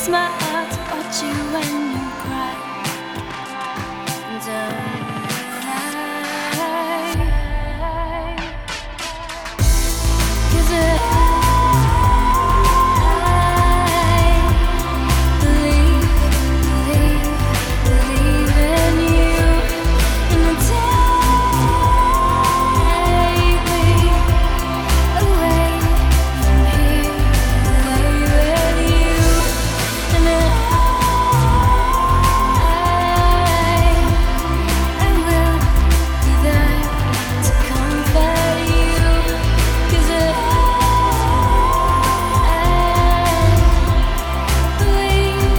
breaks my heart to watch you when you cry. Don't cry, 'cause I believe in you, and it'll take me away from here, away with you, and I will be there to comfort you, 'cause I believe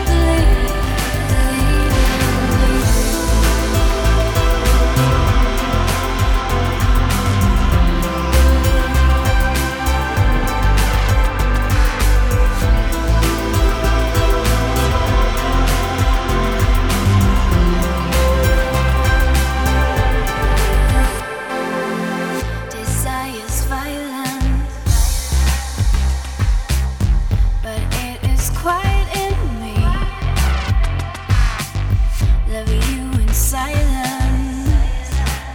desire's violent, but it is quiet in me. Love you in silence,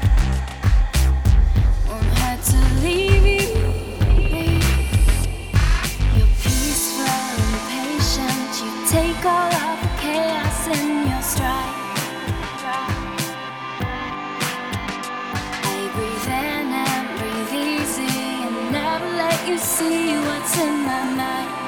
won't hurt to leave you be. You're peaceful and patient, you take all of the chaos in your stride. I breathe in and breathe easy and never let you see what's in my mind.